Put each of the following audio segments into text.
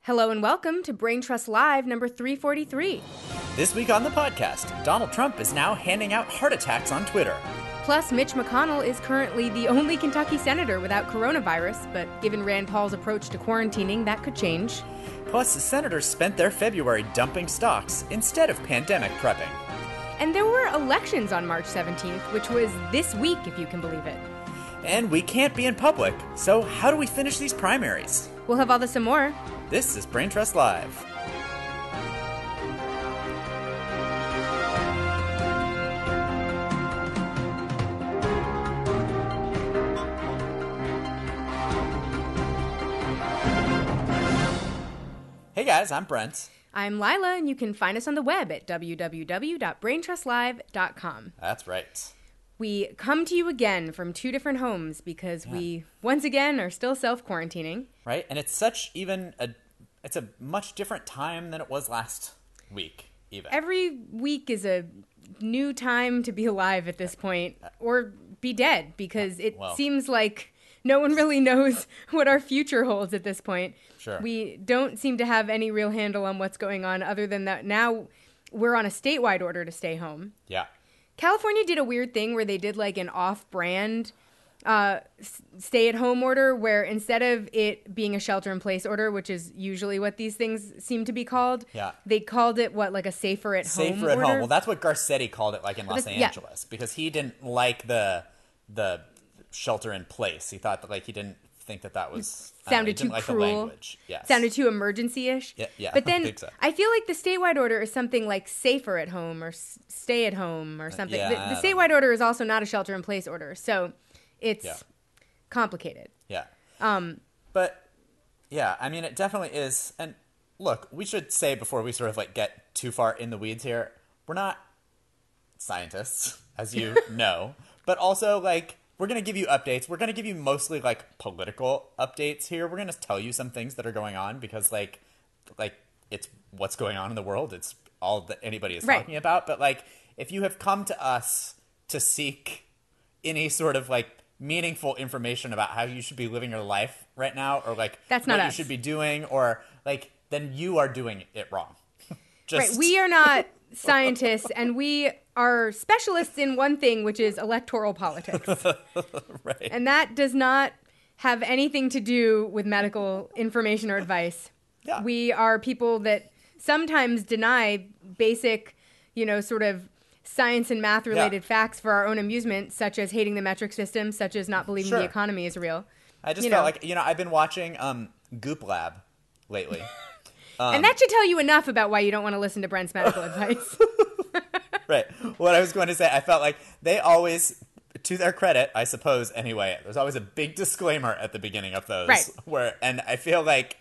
Hello and welcome to Brain Trust Live number 343. This week on the podcast, Donald Trump is now handing out heart attacks on Twitter. Plus, Mitch McConnell is currently the only Kentucky senator without coronavirus, but given Rand Paul's approach to quarantining, that could change. Plus, the senators spent their February dumping stocks instead of pandemic prepping. And there were elections on March 17th, which was this week, if you can believe it. And we can't be in public, so how do we finish these primaries? We'll have all this and more. This is Brain Trust Live. Hey guys, I'm Brent. I'm Lila, and you can find us on the web at www.braintrustlive.com. That's right. We come to you again from two different homes because we, once again, are still self-quarantining. Right, and it's it's a much different time than it was last week, even. Every week is a new time to be alive at this point, or be dead, because it seems like no one really knows what our future holds at this point. Sure. We don't seem to have any real handle on what's going on other than that now we're on a statewide order to stay home. Yeah. California did a weird thing where they did like an off-brand stay-at-home order where instead of it being a shelter-in-place order, which is usually what these things seem to be called, they called it, like a safer-at-home order? Safer-at-home. Well, that's what Garcetti called it, like in Los Angeles, because he didn't like the shelter-in-place. He thought that, like, he didn't think that was... sounded too like cruel. The language. Yes. Sounded too emergency-ish. Yeah, but then I think so. I feel like the statewide order is something like safer at home or stay at home or something. The statewide order is also not a shelter-in-place order, so it's complicated. Yeah. But, yeah, I mean, it definitely is. And, look, we should say before we sort of, like, get too far in the weeds here, we're not scientists, as you know, but also, like, we're going to give you updates. We're going to give you mostly, like, political updates here. We're going to tell you some things that are going on because, like it's what's going on in the world. It's all that anybody is talking about. But, like, if you have come to us to seek any sort of, like, meaningful information about how you should be living your life right now or, like, that's what not you us. should be doing or, like, then you are doing it wrong. Right. We are not scientists, and we are specialists in one thing, which is electoral politics. Right. And that does not have anything to do with medical information or advice. Yeah. We are people that sometimes deny basic, sort of science and math related facts for our own amusement, such as hating the metric system, such as not believing the economy is real. I just felt like, I've been watching Goop Lab lately. And that should tell you enough about why you don't want to listen to Brent's medical advice. Right. What I was going to say, I felt like they always, to their credit, I suppose, anyway, there's always a big disclaimer at the beginning of those. Right. And I feel like,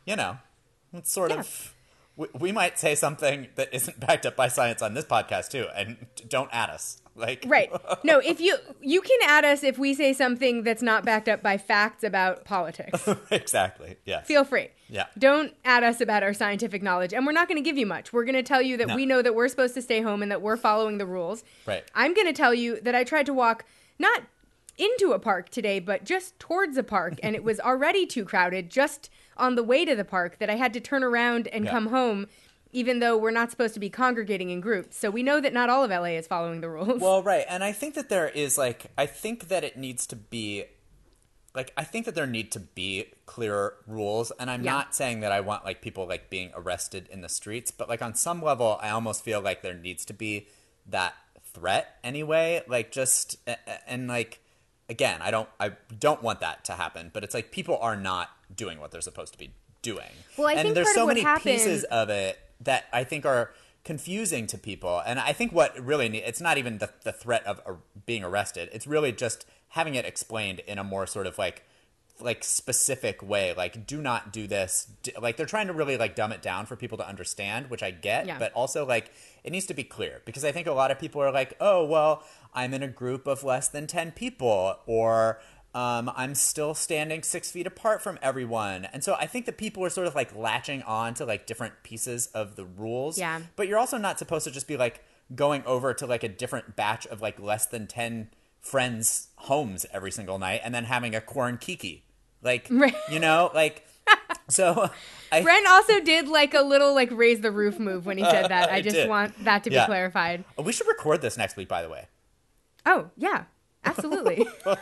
it's sort of, we might say something that isn't backed up by science on this podcast, too, and don't add us. Like, right. No, if you can add us if we say something that's not backed up by facts about politics. Exactly. Yes. Feel free. Yeah. Don't add us about our scientific knowledge. And we're not going to give you much. We're going to tell you that we know that we're supposed to stay home and that we're following the rules. Right. I'm going to tell you that I tried to walk not into a park today, but just towards a park. And it was already too crowded just on the way to the park that I had to turn around and come home, even though we're not supposed to be congregating in groups. So we know that not all of LA is following the rules. Well, right. And I think that there is, I think that there need to be clearer rules. And I'm not saying that I want, people, being arrested in the streets. But, on some level, I almost feel like there needs to be that threat anyway. Again, I don't want that to happen. But it's people are not doing what they're supposed to be doing. Well, I think there's part so of what many happened... pieces of it that I think are confusing to people. And I think what really it's not even the threat of being arrested. It's really just having it explained in a more sort of specific way. Do not do this. They're trying to really dumb it down for people to understand, which I get. Yeah. But also it needs to be clear because I think a lot of people are oh, well, I'm in a group of less than 10 people or I'm still standing 6 feet apart from everyone. And so I think that people are sort of latching on to different pieces of the rules. Yeah. But you're also not supposed to just be going over to a different batch of less than 10 friends' homes every single night and then having a corn kiki. Right. So Brent also did like a little like raise the roof move when he said that. I just did. want that to be clarified. We should record this next week, by the way. Oh, yeah. Absolutely.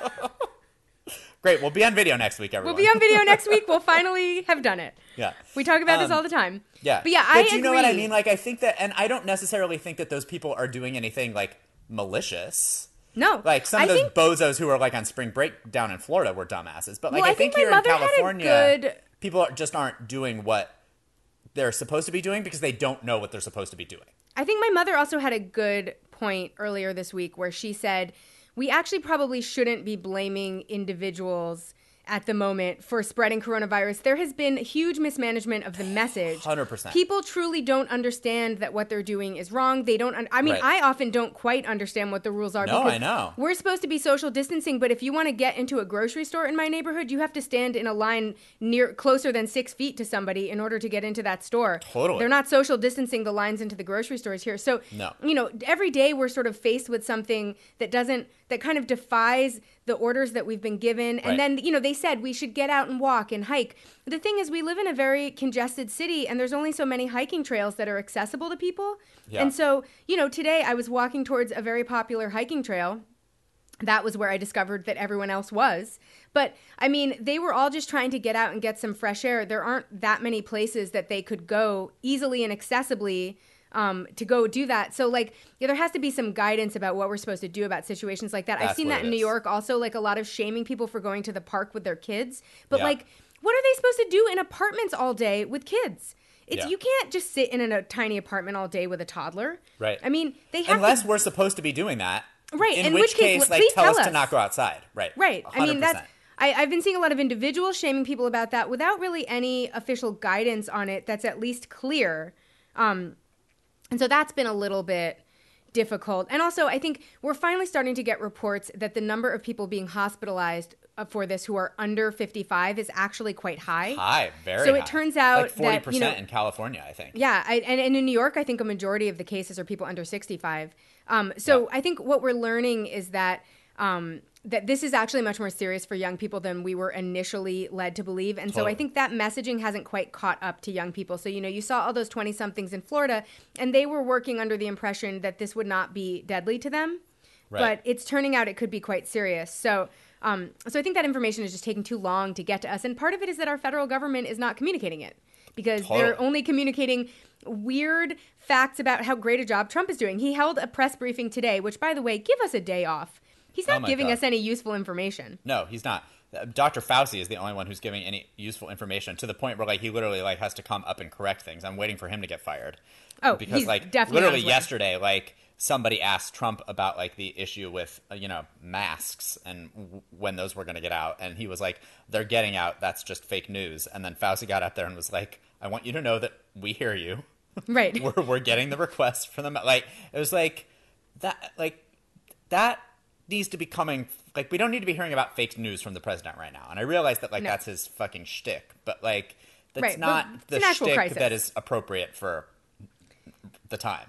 Great. We'll be on video next week, everyone. We'll be on video next week. We'll finally have done it. Yeah. We talk about this all the time. Yeah. But yeah, I agree. Do you know what I mean? Like, I think that, and I don't necessarily think that those people are doing anything like malicious. No. Like some of those bozos who are like on spring break down in Florida were dumbasses. But like, well, I think my here in mother California, had a good... people just aren't doing what they're supposed to be doing because they don't know what they're supposed to be doing. I think my mother also had a good point earlier this week where she said, we actually probably shouldn't be blaming individuals at the moment for spreading coronavirus. There has been huge mismanagement of the message. 100%. People truly don't understand that what they're doing is wrong. They don't. Right. I often don't quite understand what the rules are. No, because I know. We're supposed to be social distancing, but if you want to get into a grocery store in my neighborhood, you have to stand in a line closer than 6 feet to somebody in order to get into that store. Totally. They're not social distancing the lines into the grocery stores here. So, no. Every day we're sort of faced with something that kind of defies the orders that we've been given. And then, they said we should get out and walk and hike. The thing is, we live in a very congested city, and there's only so many hiking trails that are accessible to people. Yeah. And so, today I was walking towards a very popular hiking trail. That was where I discovered that everyone else was. But, they were all just trying to get out and get some fresh air. There aren't that many places that they could go easily and accessibly to go do that. So there has to be some guidance about what we're supposed to do about situations like that. I've seen that in New York also, like a lot of shaming people for going to the park with their kids. But what are they supposed to do in apartments all day with kids? You can't just sit in a tiny apartment all day with a toddler. Right. They have Unless we're supposed to be doing that. Right. In which case, please tell us to not go outside. Right. Right. 100%. I've been seeing a lot of individuals shaming people about that without really any official guidance on it that's at least clear. And so that's been a little bit difficult. And also, I think we're finally starting to get reports that the number of people being hospitalized for this who are under 55 is actually quite high. Very high. So it turns out like 40% that, in California, I think. Yeah, and in New York, I think a majority of the cases are people under 65. I think what we're learning is that that this is actually much more serious for young people than we were initially led to believe. And so I think that messaging hasn't quite caught up to young people. So, you saw all those 20-somethings in Florida, and they were working under the impression that this would not be deadly to them. Right. But it's turning out it could be quite serious. So I think that information is just taking too long to get to us. And part of it is that our federal government is not communicating it because they're only communicating weird facts about how great a job Trump is doing. He held a press briefing today, which, by the way, give us a day off. He's not giving us any useful information. No, he's not. Dr. Fauci is the only one who's giving any useful information to the point where he literally has to come up and correct things. I'm waiting for him to get fired. Oh, because he's definitely literally yesterday, somebody asked Trump about the issue with masks and when those were going to get out, and he was like, "They're getting out. That's just fake news." And then Fauci got up there and was like, "I want you to know that we hear you. Right? we're getting the requests for them." It was that needs to be coming. We don't need to be hearing about fake news from the president right now. And I realize that that's his fucking shtick, but that's not the shtick crisis that is appropriate for the time.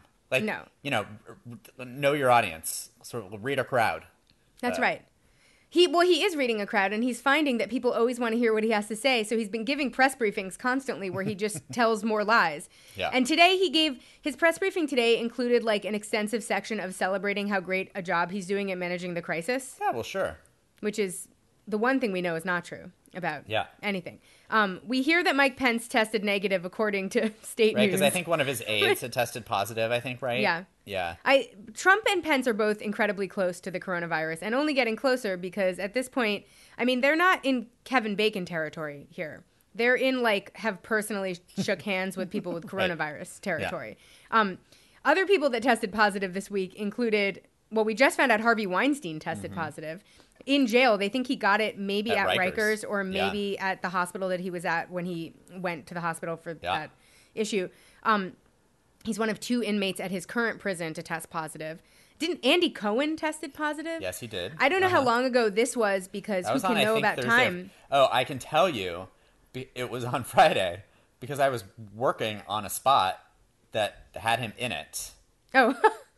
Know your audience. Sort of read a crowd. That's right. He is reading a crowd, and he's finding that people always want to hear what he has to say. So he's been giving press briefings constantly where he just tells more lies. Yeah. And today his press briefing today included an extensive section of celebrating how great a job he's doing at managing the crisis. Yeah, well, sure. Which is the one thing we know is not true about anything. We hear that Mike Pence tested negative according to state news. Right, because I think one of his aides had tested positive, I think, right? Yeah. Yeah. Trump and Pence are both incredibly close to the coronavirus and only getting closer because at this point, they're not in Kevin Bacon territory here. They're in have personally shook hands with people with coronavirus territory. Yeah. Other people that tested positive this week included, we just found out Harvey Weinstein tested positive. In jail. They think he got it maybe at Rikers or maybe at the hospital that he was at when he went to the hospital for that issue. He's one of 2 inmates at his current prison to test positive. Didn't Andy Cohen tested positive? Yes, he did. I don't know how long ago this was because who can know about time? Oh, I can tell you it was on Friday because I was working on a spot that had him in it. Oh.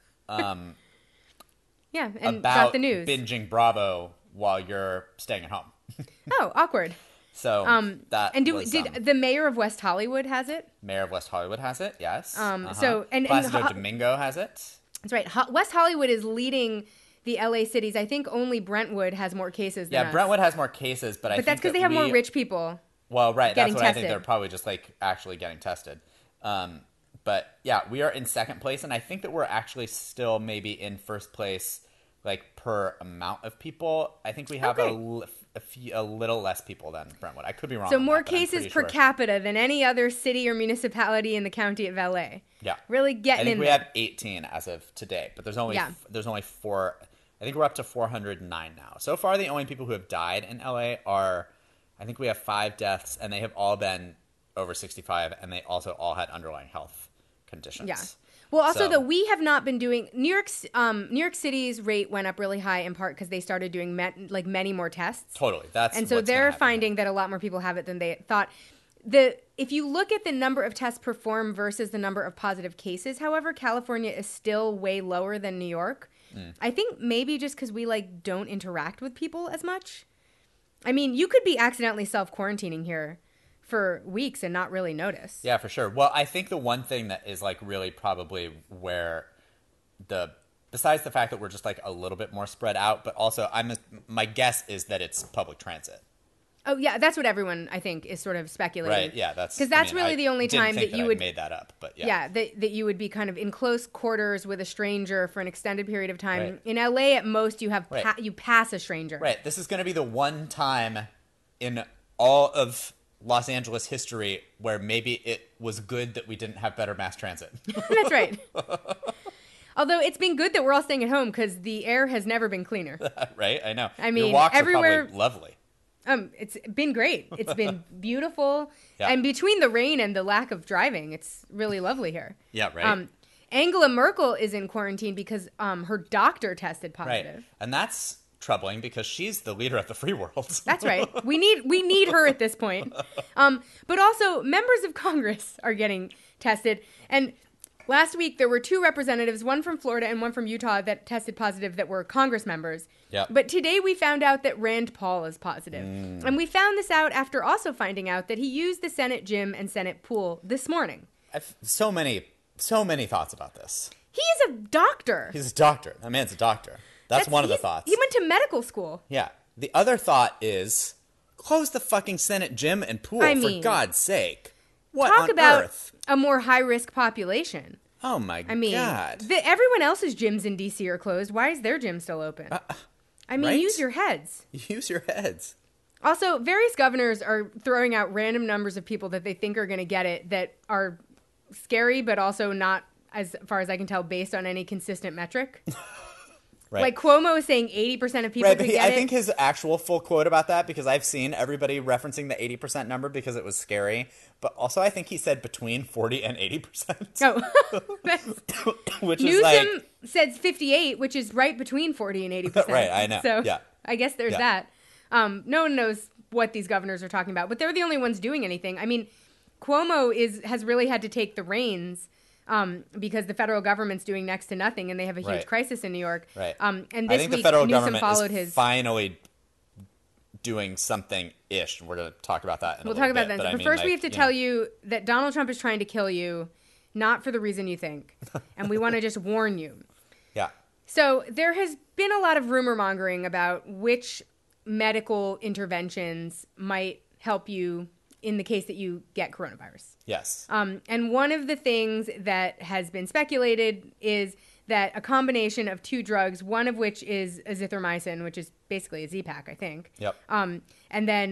Yeah, and about got the news. Binging Bravo while you're staying at home. Oh, awkward. So that and was, did the mayor of West Hollywood has it? Mayor of West Hollywood has it, yes. So and Placido Domingo has it. That's right. West Hollywood is leading the LA cities. I think only Brentwood has more cases than us. Brentwood has more cases, but I think that's because they have more rich people. Well, right. That's what tested. I think. They're probably just like actually getting tested. But yeah, we are in second place, and I think that we're actually still maybe in first place, like per amount of people. I think we have a little less people than Brentwood. I could be wrong. So on more that, cases per capita than any other city or municipality in the county of LA. Yeah, really getting in. I think we have 18 as of today, but there's only 4. I think we're up to 409 now. So far, the only people who have died in LA are, I think we have 5 deaths, and they have all been over 65, and they also all had underlying health conditions. Yeah. Well, also, though, we have not been doing New York City's rate went up really high in part because they started doing many more tests. Totally, and so they're finding that a lot more people have it than they thought. If you look at the number of tests performed versus the number of positive cases, however, California is still way lower than New York. I think maybe just because we don't interact with people as much. I mean, you could be accidentally self-quarantining here for weeks and not really notice. Yeah, for sure. Well, I think the one thing that is really probably where besides the fact that we're just a little bit more spread out, but also my guess is that it's public transit. Oh yeah, that's what everyone I think is sort of speculating. Right? Yeah, that's because that's really the only time that you would made that up. But that you would be kind of in close quarters with a stranger for an extended period of time. Right. In LA, at most, you have you pass a stranger. Right. This is going to be the one time in all of Los Angeles history where maybe it was good that we didn't have better mass transit. That's right. Although it's been good that we're all staying at home because the air has never been cleaner. Right? I know. I mean, your walks everywhere, are probably lovely. It's been great. It's been beautiful. Yeah. And between the rain and the lack of driving, it's really lovely here. Yeah, right. Angela Merkel is in quarantine because her doctor tested positive. Right. And that's troubling because she's the leader of the free world. That's right. We need her at this point. But also members of Congress are getting tested. And last week there were 2 representatives, one from Florida and one from Utah, that tested positive that were Congress members. Yep. But today we found out that Rand Paul is positive. And we found this out after also finding out that he used the Senate gym and Senate pool this morning. I've so many thoughts about this. He is a doctor. He's a doctor. That man's a doctor. That's one of the thoughts. He went to medical school. Yeah. The other thought is close the fucking Senate gym and pool, for God's sake. What talk on about earth? A more high-risk population. Oh, my God. Everyone else's gyms in D.C. are closed. Why is their gym still open? Right? Use your heads. Use your heads. Also, various governors are throwing out random numbers of people that they think are going to get it that are scary, but also not, as far as I can tell, based on any consistent metric. Right. Like Cuomo is saying 80% of people could get it. I think his actual full quote about that, because I've seen everybody referencing the 80% number because it was scary, but also I think he said between 40 and 80%. Oh, which Newsom says 58, which is right between 40 and 80%. Right, I know. So yeah. I guess there's that. No one knows what these governors are talking about, but they're the only ones doing anything. I mean, Cuomo has really had to take the reins. Because the federal government's doing next to nothing, and they have a huge crisis in New York. Right. And this I think week, the federal Newsom government followed is finally doing something-ish. We're going to talk about that in a little bit. We'll talk about that. But first, we have to tell you that Donald Trump is trying to kill you, not for the reason you think. And we want to just warn you. Yeah. So there has been a lot of rumor mongering about which medical interventions might help you in the case that you get coronavirus. Yes. And one of the things that has been speculated is that a combination of 2 drugs, one of which is azithromycin, which is basically a Z-Pak, I think. Yep. And then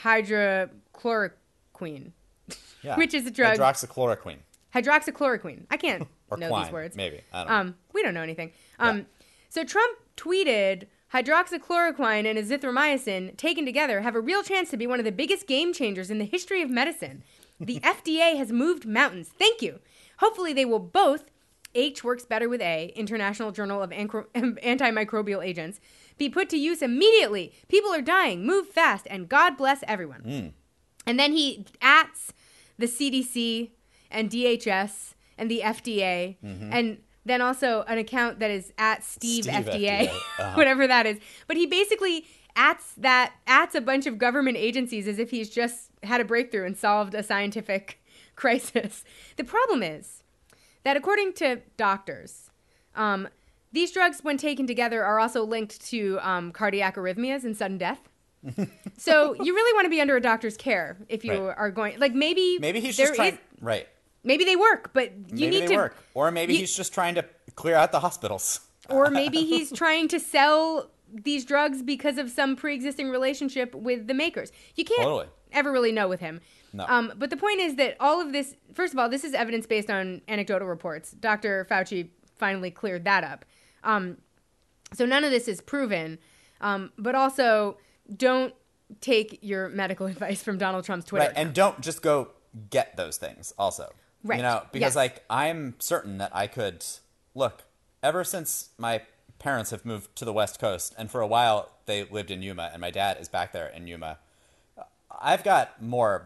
hydrochloroquine, which is a drug. Hydroxychloroquine. I can't know these words. Maybe. I don't know. We don't know anything. So Trump tweeted, hydroxychloroquine and azithromycin taken together have a real chance to be one of the biggest game changers in the history of medicine. The FDA has moved mountains. Thank you. Hopefully they will both, H works better with A, International Journal of Antimicrobial Agents, be put to use immediately. People are dying. Move fast. And God bless everyone. And then he ats the CDC and DHS and the FDA and then also an account that is at Steve FDA. Uh-huh. Whatever that is. But he basically ats a bunch of government agencies as if he's just had a breakthrough and solved a scientific crisis. The problem is that according to doctors, these drugs, when taken together, are also linked to cardiac arrhythmias and sudden death. So you really want to be under a doctor's care if you are going. Like maybe he's just trying. Right. Maybe they work, but you need to work. Or maybe he's just trying to clear out the hospitals. Or maybe he's trying to sell these drugs because of some pre-existing relationship with the makers. You can't ever really know with him. No. But the point is that all of this, first of all, this is evidence based on anecdotal reports. Dr. Fauci finally cleared that up. So none of this is proven. But also, don't take your medical advice from Donald Trump's Twitter account. And don't just go get those things also. Right. You know, because I'm certain that I could, look, ever since my parents have moved to the West Coast, and for a while they lived in Yuma, and my dad is back there in Yuma, I've got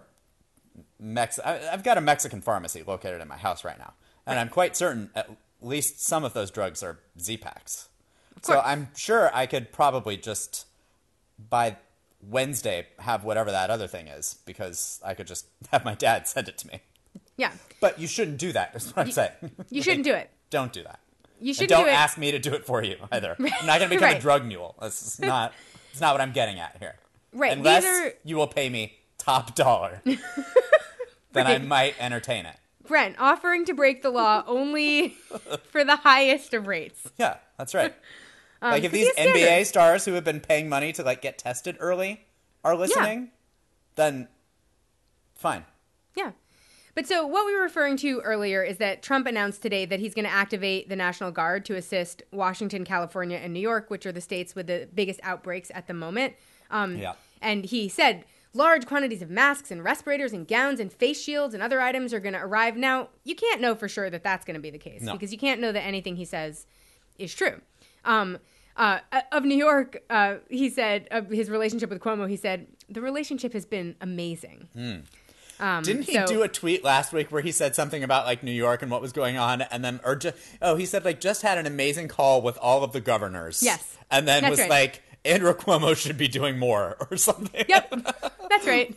I've got a Mexican pharmacy located in my house right now. And I'm quite certain at least some of those drugs are Z-Paks. So I'm sure I could probably just, by Wednesday, have whatever that other thing is, because I could just have my dad send it to me. Yeah. But you shouldn't do that, is what I'm saying. You shouldn't do it. Don't do that. You shouldn't don't do it. ask me to do it for you either. I'm not going to become a drug mule. It's not what I'm getting at here. Right. Unless you will pay me top dollar, then I might entertain it. Brent, offering to break the law only for the highest of rates. Yeah, that's right. Like if these NBA stars who have been paying money to like get tested early are listening, then fine. Yeah. But so what we were referring to earlier is that Trump announced today that he's going to activate the National Guard to assist Washington, California, and New York, which are the states with the biggest outbreaks at the moment. And he said large quantities of masks and respirators and gowns and face shields and other items are going to arrive. Now, you can't know for sure that that's going to be the case because you can't know that anything he says is true. Of New York, he said, of his relationship with Cuomo, he said, the relationship has been amazing. Didn't he do a tweet last week where he said something about like New York and what was going on, and then he said like just had an amazing call with all of the governors. Yes, and then was like Andrew Cuomo should be doing more or something. Yep, that's right.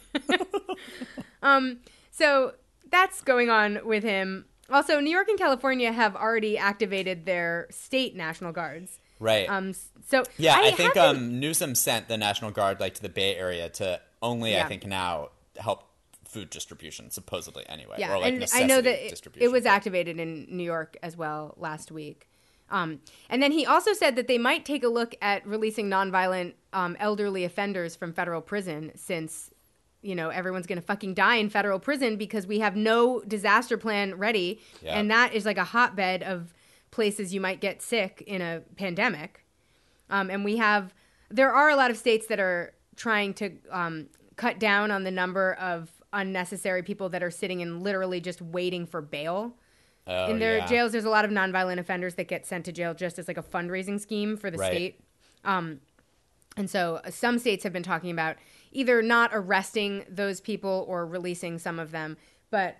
So that's going on with him. Also, New York and California have already activated their state National Guards. Right. So yeah, I think Newsom sent the National Guard like to the Bay Area to only I think now help food distribution, supposedly anyway. Yeah, or like and I know that it was yeah. activated in New York as well last week. And then he also said that they might take a look at releasing nonviolent elderly offenders from federal prison since, you know, everyone's going to fucking die in federal prison because we have no disaster plan ready. Yeah. And that is like a hotbed of places you might get sick in a pandemic. And there are a lot of states that are trying to cut down on the number of unnecessary people that are sitting and literally just waiting for bail. In their jails, there's a lot of nonviolent offenders that get sent to jail just as like a fundraising scheme for the state. And so some states have been talking about either not arresting those people or releasing some of them. But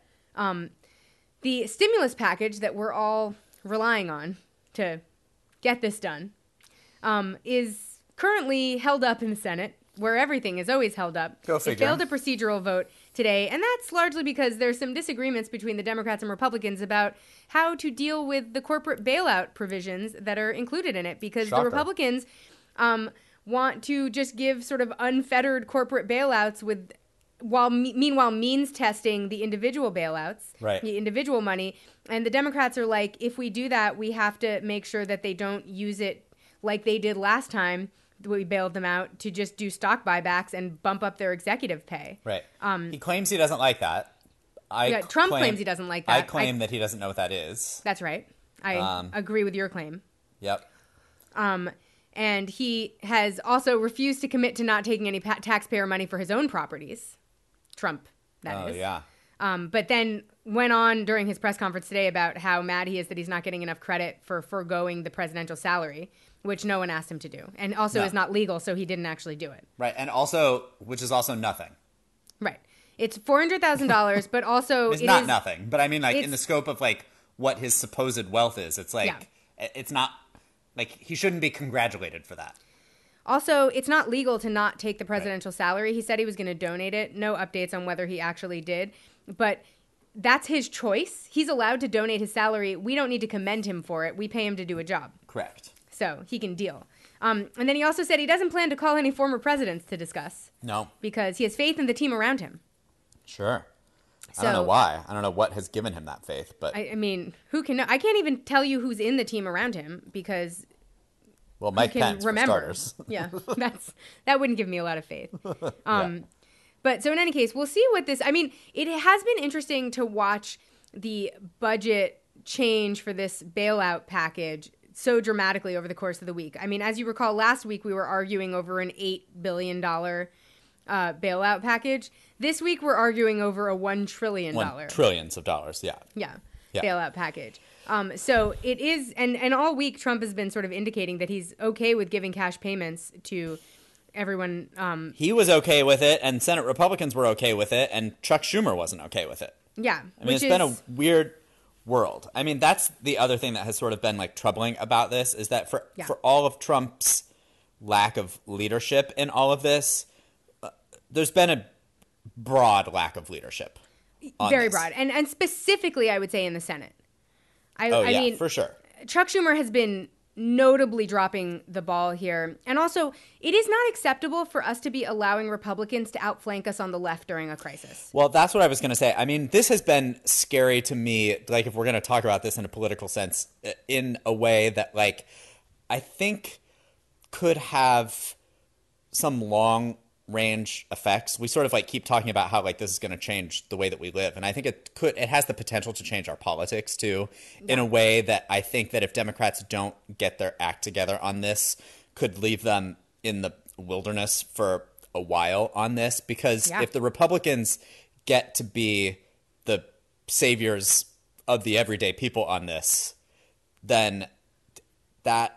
the stimulus package that we're all relying on to get this done is currently held up in the Senate, where everything is always held up. Go figure. It failed a procedural vote today, and that's largely because there's some disagreements between the Democrats and Republicans about how to deal with the corporate bailout provisions that are included in it, because the Republicans want to just give sort of unfettered corporate bailouts while meanwhile means testing the individual bailouts, the individual money, and the Democrats are like, if we do that, we have to make sure that they don't use it like they did last time we bailed them out to just do stock buybacks and bump up their executive pay. Right. He claims he doesn't like that. Trump claims he doesn't like that. I claim that he doesn't know what that is. That's right. I agree with your claim. Yep. And he has also refused to commit to not taking any taxpayer money for his own properties. Trump, that is. Oh, yeah. But then went on during his press conference today about how mad he is that he's not getting enough credit for foregoing the presidential salary, which no one asked him to do. And also is not legal, so he didn't actually do it. Right. And also, which is also nothing. Right. It's $400,000, but also it's not nothing. But I mean, like, in the scope of, like, what his supposed wealth is, it's like, it's not, like, he shouldn't be congratulated for that. Also, it's not legal to not take the presidential salary. He said he was going to donate it. No updates on whether he actually did. But that's his choice. He's allowed to donate his salary. We don't need to commend him for it. We pay him to do a job. Correct. So he can deal. And then he also said he doesn't plan to call any former presidents to discuss. No. Because he has faith in the team around him. Sure. I don't know why. I don't know what has given him that faith, but I mean, who can know? I can't even tell you who's in the team around him because Mike Pence, for starters. Yeah, that wouldn't give me a lot of faith. But so in any case, we'll see what this. I mean, it has been interesting to watch the budget change for this bailout package so dramatically over the course of the week. I mean, as you recall, last week we were arguing over an $8 billion bailout package. This week we're arguing over a $1 trillion. Trillions of dollars, yeah. Bailout package. So it is, and all week Trump has been sort of indicating that he's okay with giving cash payments to everyone. He was okay with it, and Senate Republicans were okay with it, and Chuck Schumer wasn't okay with it. Yeah. I mean, it's been a weird world. I mean, that's the other thing that has sort of been like troubling about this is that for all of Trump's lack of leadership in all of this, there's been a broad lack of leadership. Very broad. And specifically, I would say in the Senate. I mean, for sure. Chuck Schumer has been notably dropping the ball here. And also, it is not acceptable for us to be allowing Republicans to outflank us on the left during a crisis. Well, that's what I was going to say. I mean, this has been scary to me, like if we're going to talk about this in a political sense, in a way that like I think could have some long range effects. We sort of like keep talking about how like this is going to change the way that we live, and I think it has the potential to change our politics too, in a way that I think that if Democrats don't get their act together on this, could leave them in the wilderness for a while on this. Because if the Republicans get to be the saviors of the everyday people on this, then that's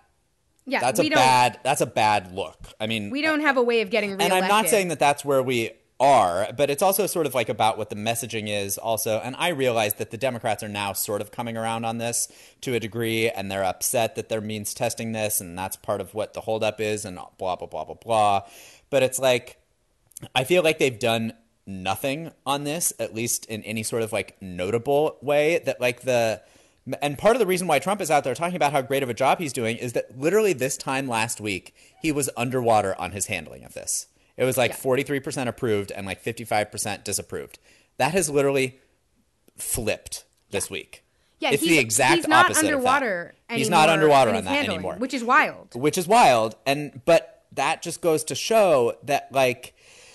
a bad look. I mean, we don't have a way of getting reelected. And I'm not saying that that's where we are, but it's also sort of like about what the messaging is also. And I realize that the Democrats are now sort of coming around on this to a degree, and they're upset that they're means testing this, and that's part of what the holdup is, and blah, blah, blah, blah, blah. But it's like, I feel like they've done nothing on this, at least in any sort of like notable way, that like and part of the reason why Trump is out there talking about how great of a job he's doing is that literally this time last week, he was underwater on his handling of this. It was like 43% approved and like 55% disapproved. That has literally flipped this week. Yeah, it's the exact opposite of that. He's not underwater on that anymore. Which is wild. But that just goes to show that like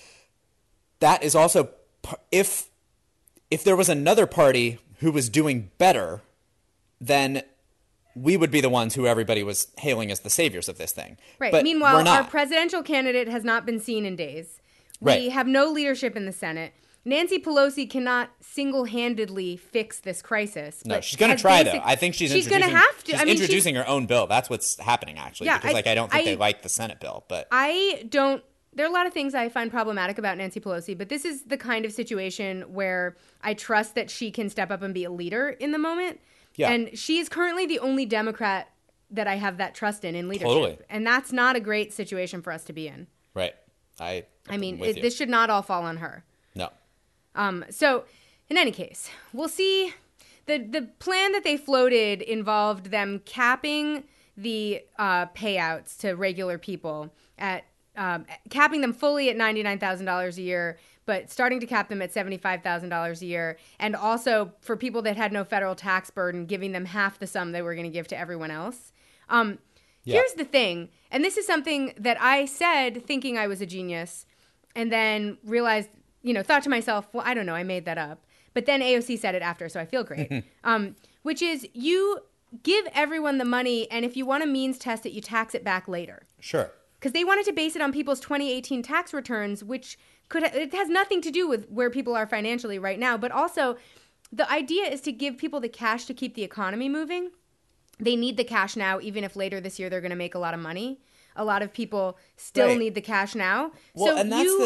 that is also if there was another party who was doing better, then we would be the ones who everybody was hailing as the saviors of this thing. Right. But meanwhile, our presidential candidate has not been seen in days. We have no leadership in the Senate. Nancy Pelosi cannot single-handedly fix this crisis. No, she's going to try, though. I think she's going to have to. She's introducing her own bill. That's what's happening, actually. Yeah, because I don't think they like the Senate bill. But there are a lot of things I find problematic about Nancy Pelosi, but this is the kind of situation where I trust that she can step up and be a leader in the moment. Yeah. And she is currently the only Democrat that I have that trust in leadership. Totally. And that's not a great situation for us to be in. Right. I mean, this should not all fall on her. No. So, in any case, we'll see. The plan that they floated involved them capping the payouts to regular people at capping them fully at $99,000 a year, but starting to cap them at $75,000 a year, and also for people that had no federal tax burden, giving them half the sum they were going to give to everyone else. Here's the thing, and this is something that I said thinking I was a genius, and then realized, thought to myself, well, I don't know, I made that up. But then AOC said it after, so I feel great. Which is, you give everyone the money, and if you want to means test it, you tax it back later. Sure. Because they wanted to base it on people's 2018 tax returns, which it has nothing to do with where people are financially right now. But also, the idea is to give people the cash to keep the economy moving. They need the cash now, even if later this year they're going to make a lot of money. A lot of people still need the cash now. Well, and that's the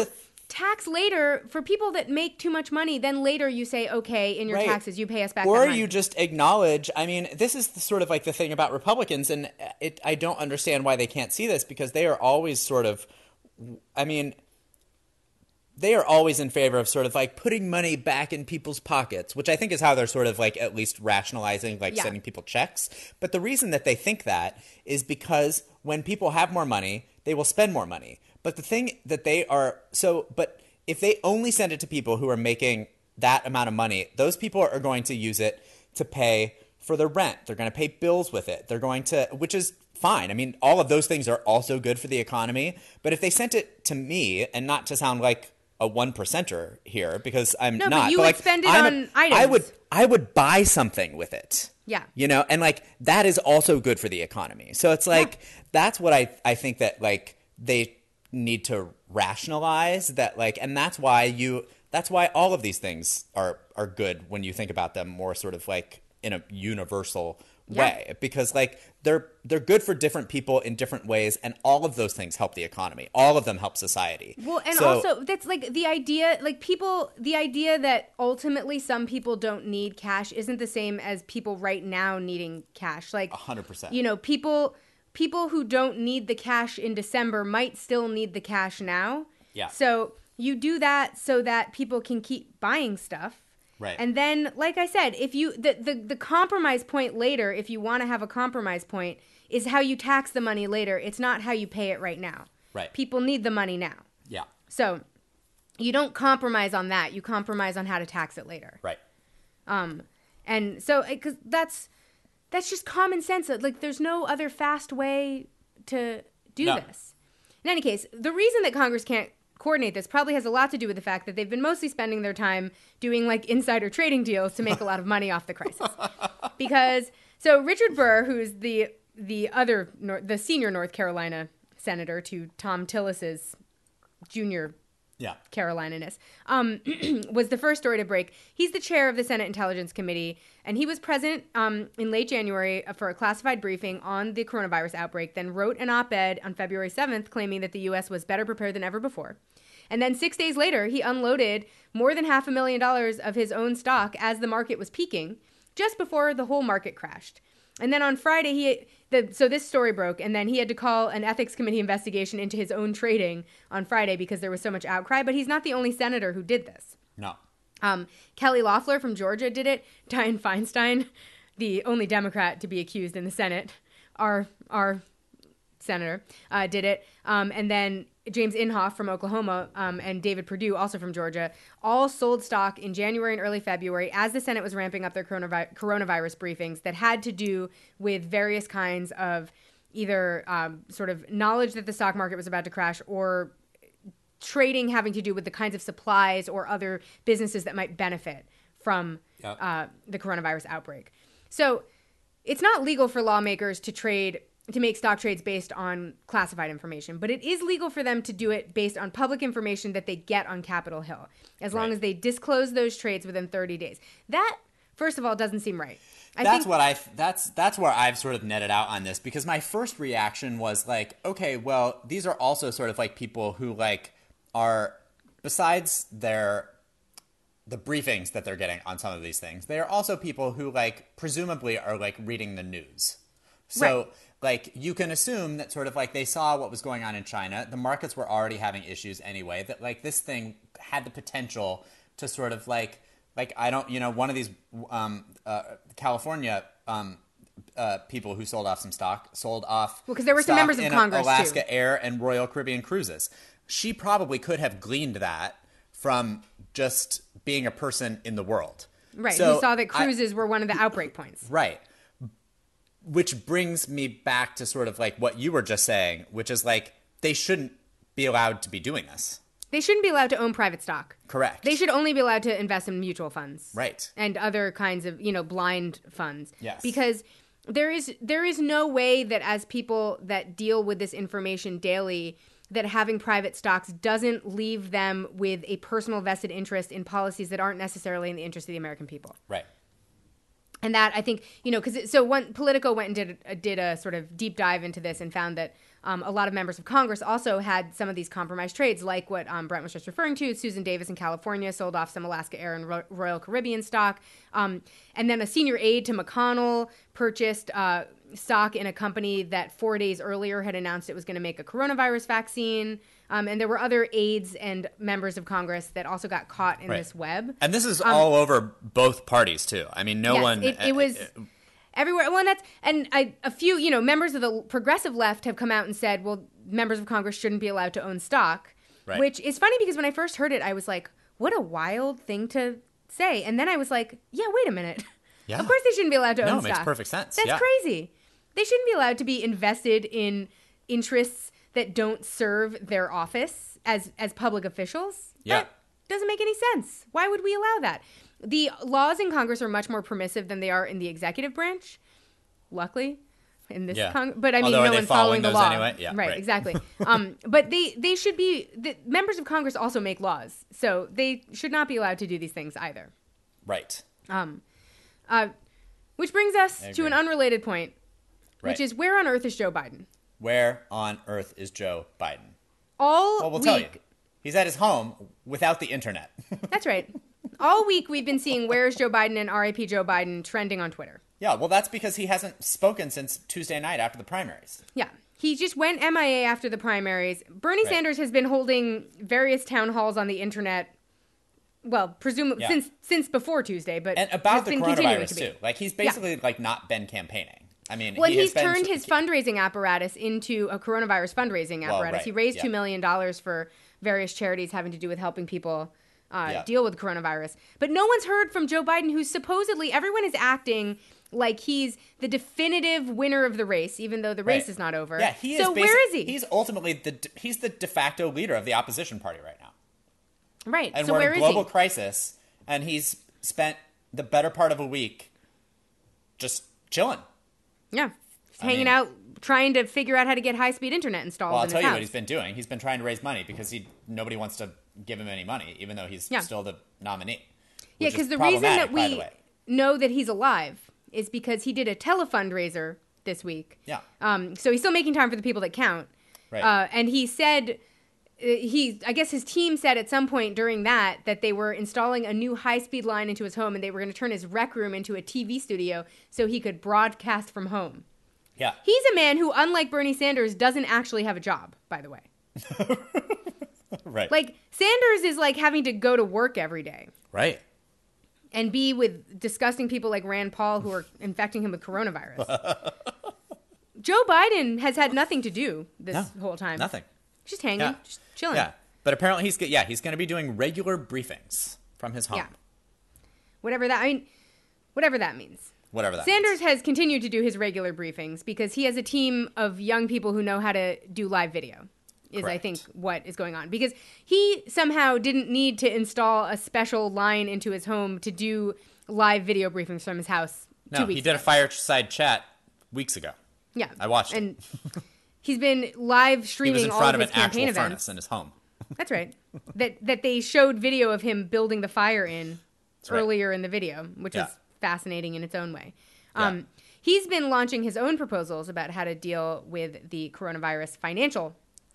tax later for people that make too much money. Then later you say, okay, in your taxes, you pay us back. Or you just acknowledge. I mean, this is sort of like the thing about Republicans, and I don't understand why they can't see this, because they are always sort of, I mean, they are always in favor of sort of like putting money back in people's pockets, which I think is how they're sort of like at least rationalizing, like sending people checks. But the reason that they think that is because when people have more money, they will spend more money. But the thing that but if they only send it to people who are making that amount of money, those people are going to use it to pay for their rent. They're going to pay bills with it. They're going to, which is fine. I mean, all of those things are also good for the economy. But if they sent it to me, and not to sound like a 1%er here, because I'm not. But you would spend it on items. I would buy something with it. Yeah. You know, and like that is also good for the economy. So it's like that's what I think that like they need to rationalize, that like, and that's why all of these things are good when you think about them more sort of like in a universal way, because like they're good for different people in different ways, and all of those things help the economy. All of them help society. Well, and also that's like the idea, like the idea that ultimately some people don't need cash isn't the same as people right now needing cash. Like 100%. You know, people who don't need the cash in December might still need the cash now. Yeah. So you do that so that people can keep buying stuff. Right. And then, like I said, if you the compromise point later, if you want to have a compromise point, is how you tax the money later. It's not how you pay it right now. Right. People need the money now. Yeah. So you don't compromise on that. You compromise on how to tax it later. Right. And so because that's just common sense. Like there's no other fast way to do this. In any case, the reason that Congress can't coordinate this probably has a lot to do with the fact that they've been mostly spending their time doing like insider trading deals to make a lot of money off the crisis. Because so Richard Burr, who's the senior North Carolina senator to Thom Tillis's junior Carolina-ness, was the first story to break. He's the chair of the Senate Intelligence Committee, and he was present in late January for a classified briefing on the coronavirus outbreak, then wrote an op-ed on February 7th claiming that the U.S. was better prepared than ever before. And then 6 days later, he unloaded more than $500,000 of his own stock as the market was peaking, just before the whole market crashed. And then on Friday, so this story broke, and then he had to call an ethics committee investigation into his own trading on Friday because there was so much outcry. But he's not the only senator who did this. No. Kelly Loeffler from Georgia did it. Dianne Feinstein, the only Democrat to be accused in the Senate, our senator, did it. And then James Inhofe from Oklahoma and David Perdue, also from Georgia, all sold stock in January and early February as the Senate was ramping up their coronavirus briefings that had to do with various kinds of either sort of knowledge that the stock market was about to crash or trading having to do with the kinds of supplies or other businesses that might benefit from the coronavirus outbreak. So it's not legal for lawmakers to make stock trades based on classified information, but it is legal for them to do it based on public information that they get on Capitol Hill, as long as they disclose those trades within 30 days. That, first of all, doesn't seem right. That's where I've sort of netted out on this, because my first reaction was like, okay, well, these are also sort of like people who like are, besides the briefings that they're getting on some of these things, they are also people who like presumably are like reading the news. So like you can assume that sort of like they saw what was going on in China. The markets were already having issues anyway, that like this thing had the potential to sort of like I don't, one of these California people who sold off some stock sold off. Well, because there were some members of Congress Alaska too. Air and Royal Caribbean Cruises. She probably could have gleaned that from just being a person in the world. Right. So who saw that cruises were one of the outbreak points. Right. Which brings me back to sort of like what you were just saying, which is like they shouldn't be allowed to be doing this. They shouldn't be allowed to own private stock. Correct. They should only be allowed to invest in mutual funds. Right. And other kinds of, blind funds. Yes. Because there is no way that as people that deal with this information daily, that having private stocks doesn't leave them with a personal vested interest in policies that aren't necessarily in the interest of the American people. Right. And that, I think, because so Politico went and did a sort of deep dive into this and found that a lot of members of Congress also had some of these compromised trades, like what Brent was just referring to. Susan Davis in California sold off some Alaska Air and Royal Caribbean stock. And then a senior aide to McConnell purchased stock in a company that 4 days earlier had announced it was going to make a coronavirus vaccine. And there were other aides and members of Congress that also got caught in this web. And this is all over both parties, too. I mean, it was everywhere. Well, a few, members of the progressive left have come out and said, well, members of Congress shouldn't be allowed to own stock, which is funny because when I first heard it, I was like, what a wild thing to say. And then I was like, yeah, wait a minute. Yeah. Of course they shouldn't be allowed to own stock. No, it makes perfect sense. That's crazy. They shouldn't be allowed to be invested in interests that don't serve their office as public officials. Yeah. That doesn't make any sense. Why would we allow that? The laws in Congress are much more permissive than they are in the executive branch, luckily. In this but I mean, no one's following the law. Anyway? Yeah, right, exactly. But they should be, the members of Congress also make laws, so they should not be allowed to do these things either. Right. Which brings us to an unrelated point, which is, where on earth is Joe Biden? Where on earth is Joe Biden? We'll tell you. He's at his home without the internet. That's right. All week we've been seeing "Where's Joe Biden" and "RIP Joe Biden" trending on Twitter. Yeah, well, that's because he hasn't spoken since Tuesday night after the primaries. Yeah, he just went MIA after the primaries. Bernie Sanders has been holding various town halls on the internet. Well, presumably since before Tuesday, but and about the coronavirus too. Like, he's basically not been campaigning. I mean, he's turned his fundraising apparatus into a coronavirus fundraising apparatus. He raised $2 million for various charities having to do with helping people deal with coronavirus. But no one's heard from Joe Biden, who's supposedly, everyone is acting like he's the definitive winner of the race, even though the race is not over. Yeah, he is. So where is he? He's ultimately he's the de facto leader of the opposition party right now. Right. And so we're where in a global crisis, and he's spent the better part of a week just chilling. Yeah. Hanging out, trying to figure out how to get high-speed internet installed in his house. Well, I'll tell you what he's been doing. He's been trying to raise money because nobody wants to give him any money, even though he's still the nominee. Yeah, because the reason that we know that he's alive is because he did a telefundraiser this week. Yeah. So he's still making time for the people that count. Right. And he said... I guess his team said at some point during that they were installing a new high-speed line into his home, and they were going to turn his rec room into a TV studio so he could broadcast from home. Yeah. He's a man who, unlike Bernie Sanders, doesn't actually have a job, by the way. Right. Like, Sanders is like having to go to work every day. Right. And be with disgusting people like Rand Paul who are infecting him with coronavirus. Joe Biden has had nothing to do this whole time. Nothing. Just hanging, just chilling. Yeah, but apparently he's going to be doing regular briefings from his home. Yeah. Whatever that means. Whatever that Sanders has continued to do his regular briefings because he has a team of young people who know how to do live video. Correct. I think, what is going on. Because he somehow didn't need to install a special line into his home to do live video briefings from his house 2 weeks ago. No, he did a fireside chat weeks ago. Yeah. I watched it. And he's been live streaming all of his campaign events. He was in front of an actual furnace in his home. That's right. That they showed video of him building the fire in earlier in the video, which is fascinating in its own way. He's been launching his own proposals about how to deal with the coronavirus financial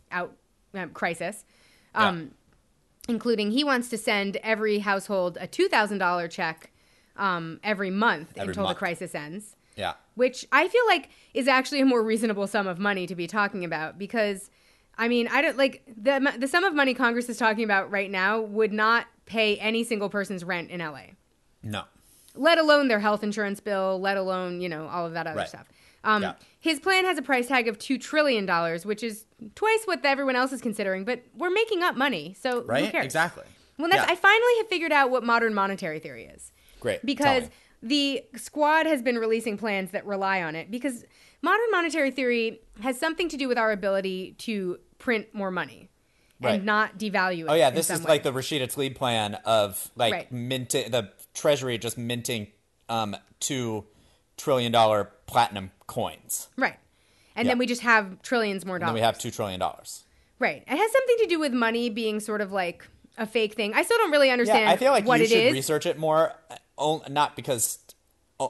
crisis, including he wants to send every household a $2,000 check every month until the crisis ends. Yeah. Which I feel like is actually a more reasonable sum of money to be talking about because, I mean, I don't like the sum of money Congress is talking about right now would not pay any single person's rent in LA. No. Let alone their health insurance bill, let alone, all of that other stuff. His plan has a price tag of $2 trillion, which is twice what everyone else is considering, but we're making up money, so who cares? Exactly. Well, I finally have figured out what modern monetary theory is. Great. Because the squad has been releasing plans that rely on it, because modern monetary theory has something to do with our ability to print more money. And not devalue it. Oh, yeah, this is like the Rashida Tlaib plan of minting the Treasury just minting $2 trillion platinum coins. Right. And then we just have trillions more dollars. And then we have $2 trillion. Right. It has something to do with money being sort of like a fake thing. I still don't really understand I feel like what you it should is. research it more, not because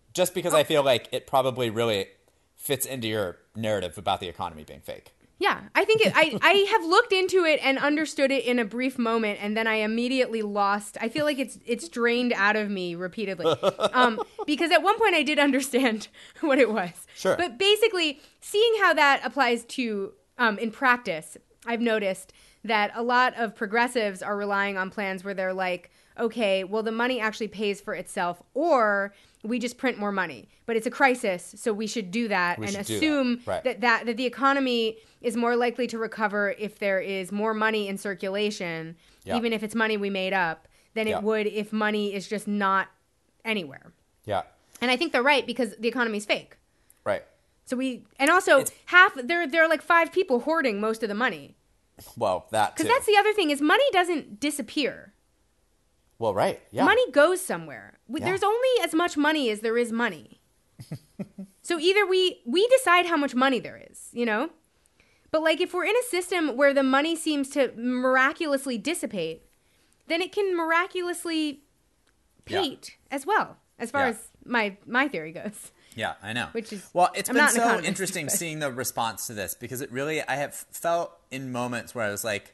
just because I feel like it probably really fits into your narrative about the economy being fake. Yeah, I think I have looked into it and understood it in a brief moment, and then I immediately lost. I feel like it's drained out of me repeatedly. Because at one point I did understand what it was. Sure. But basically, seeing how that applies to in practice, I've noticed that a lot of progressives are relying on plans where they're like, okay, well, the money actually pays for itself, or we just print more money. But it's a crisis, so we should do that and assume that the economy is more likely to recover if there is more money in circulation, even if it's money we made up, than it would if money is just not anywhere. Yeah. And I think they're right because the economy's fake. Right. So there are like 5 people hoarding most of the money. Well, that too. Because that's the other thing is money doesn't disappear. Well, right. Yeah. Money goes somewhere. There's only as much money as there is money. So either we decide how much money there is, you know? But like if we're in a system where the money seems to miraculously dissipate, then it can miraculously peat as well, as far as my theory goes. Yeah, I know. Which is, well, it's I'm been not an so economist, interesting but seeing the response to this because it really, I have felt in moments where I was like,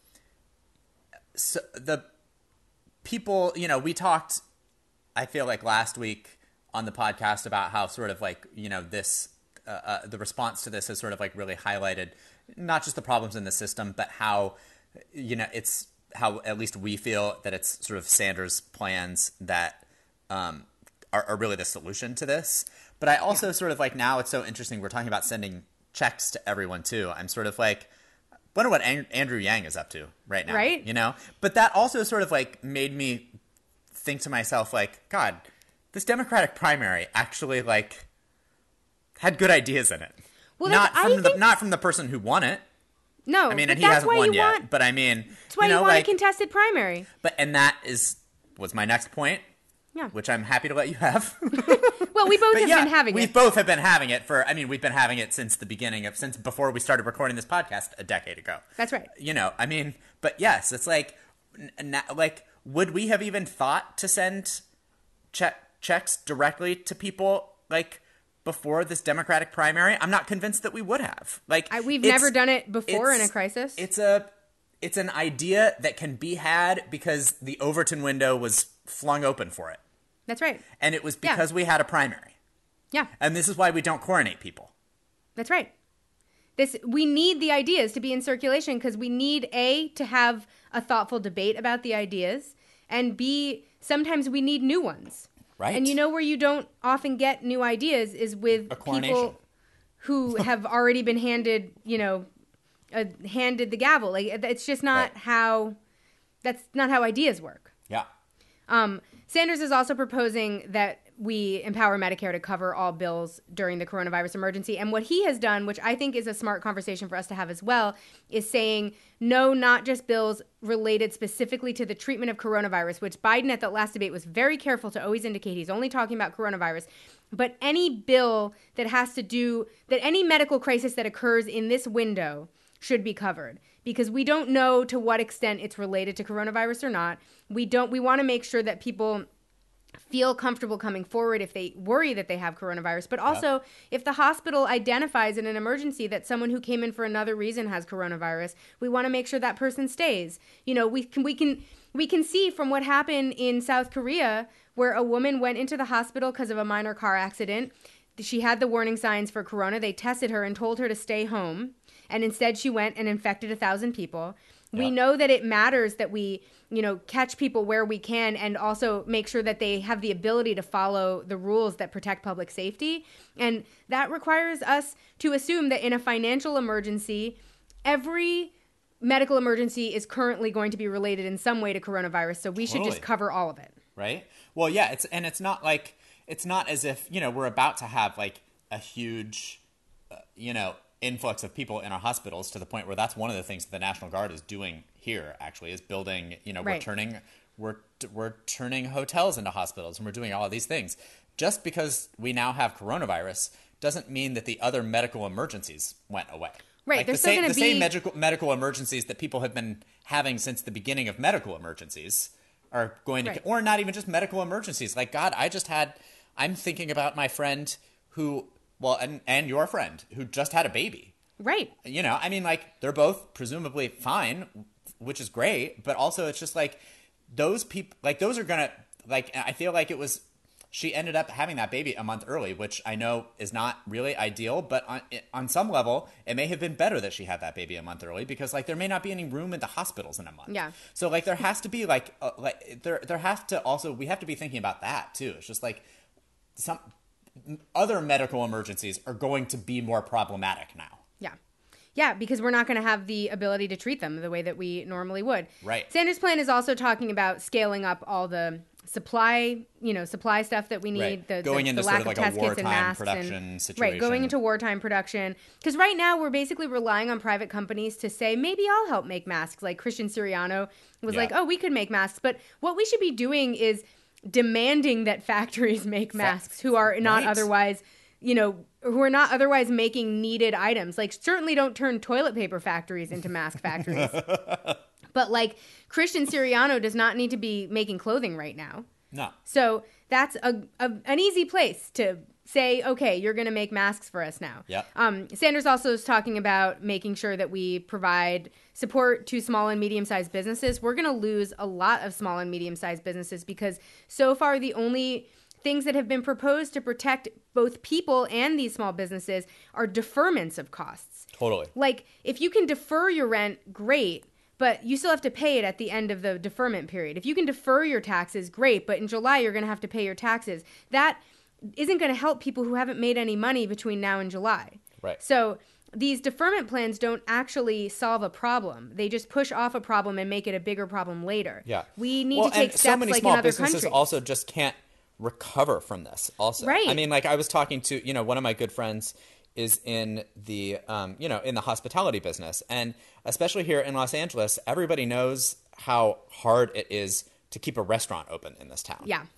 so the people, you know, we talked, I feel like last week on the podcast about how sort of like, you know, this, the response to this has sort of like really highlighted not just the problems in the system, but how, you know, it's how at least we feel that it's sort of Sanders' plans that are really the solution to this. But I also sort of like now it's so interesting. We're talking about sending checks to everyone too. I'm sort of like, wonder what Andrew Yang is up to right now. Right. You know, but that also sort of like made me think to myself, like, God, this Democratic primary actually like had good ideas in it. Well, not from the person who won it. No, I mean, and he hasn't won yet. But I mean, that's why you want a contested primary. But and that was my next point. Yeah. Which I'm happy to let you have. Well, we both have been having it. We both have been having it we've been having it since the beginning since before we started recording this podcast a decade ago. That's right. You know, I mean, but yes, it's like, would we have even thought to send checks directly to people like before this Democratic primary? I'm not convinced that we would have. We've never done it before in a crisis. It's an idea that can be had because the Overton window was flung open for it. That's right. And it was because we had a primary. Yeah. And this is why we don't coronate people. That's right. We need the ideas to be in circulation because we need A, to have a thoughtful debate about the ideas, and B, sometimes we need new ones. Right. And you know where you don't often get new ideas is with people who have already been handed, handed the gavel. Like it's just not that's not how ideas work. Yeah. Sanders is also proposing that we empower Medicare to cover all bills during the coronavirus emergency. And what he has done, which I think is a smart conversation for us to have as well, is saying no, not just bills related specifically to the treatment of coronavirus, which Biden at that last debate was very careful to always indicate he's only talking about coronavirus, but any bill that has to do, that any medical crisis that occurs in this window should be covered. Because we don't know to what extent it's related to coronavirus or not. We want to make sure that people feel comfortable coming forward if they worry that they have coronavirus. But also, if the hospital identifies in an emergency that someone who came in for another reason has coronavirus, we want to make sure that person stays. You know, we can see from what happened in South Korea, where a woman went into the hospital because of a minor car accident. She had the warning signs for corona. They tested her and told her to stay home. And instead she went and infected 1,000 people. We know that it matters that we, catch people where we can and also make sure that they have the ability to follow the rules that protect public safety. And that requires us to assume that in a financial emergency, every medical emergency is currently going to be related in some way to coronavirus. So we should just cover all of it. Right? Well, yeah, it's not as if, we're about to have like a huge, influx of people in our hospitals to the point where that's one of the things that the National Guard is doing here actually is building, we're turning hotels into hospitals and we're doing all of these things. Just because we now have coronavirus doesn't mean that the other medical emergencies went away. Right. Like There's the same medical emergencies that people have been having since the beginning of medical emergencies are going to, or not even just medical emergencies. Like, God, I just had I'm thinking about my friend who, well, and your friend who just had a baby. Right. You know, I mean, like, they're both presumably fine, which is great, but also it's just like those people, like, those are gonna, like, I feel like she ended up having that baby a month early, which I know is not really ideal, but on some level, it may have been better that she had that baby a month early because, like, there may not be any room in the hospitals in a month. Yeah. So, like, there has to be, like there have to also, we have to be thinking about that, too. It's just, like, some other medical emergencies are going to be more problematic now. Yeah. Yeah, because we're not going to have the ability to treat them the way that we normally would. Right. Sanders' plan is also talking about scaling up all the supply stuff that we need. Right. Going into the sort lack of like test a kits and wartime masks production situation. Right, going into wartime production. Because right now we're basically relying on private companies to say, maybe I'll help make masks. Like Christian Siriano was like, oh, we could make masks. But what we should be doing is demanding that factories make masks who are not otherwise, who are not otherwise making needed items. Like, certainly don't turn toilet paper factories into mask factories. But, like, Christian Siriano does not need to be making clothing right now. No. So that's an easy place to say, okay, you're going to make masks for us now. Yeah. Sanders also is talking about making sure that we provide support to small and medium-sized businesses. We're going to lose a lot of small and medium-sized businesses because so far the only things that have been proposed to protect both people and these small businesses are deferments of costs. Totally. Like, if you can defer your rent, great, but you still have to pay it at the end of the deferment period. If you can defer your taxes, great, but in July you're going to have to pay your taxes. That isn't going to help people who haven't made any money between now and July. Right. So these deferment plans don't actually solve a problem. They just push off a problem and make it a bigger problem later. Yeah. We need to take steps like in other countries. So many small businesses also just can't recover from this also. Right. I mean, like, I was talking to, one of my good friends is in the, in the hospitality business. And especially here in Los Angeles, everybody knows how hard it is to keep a restaurant open in this town. Yeah.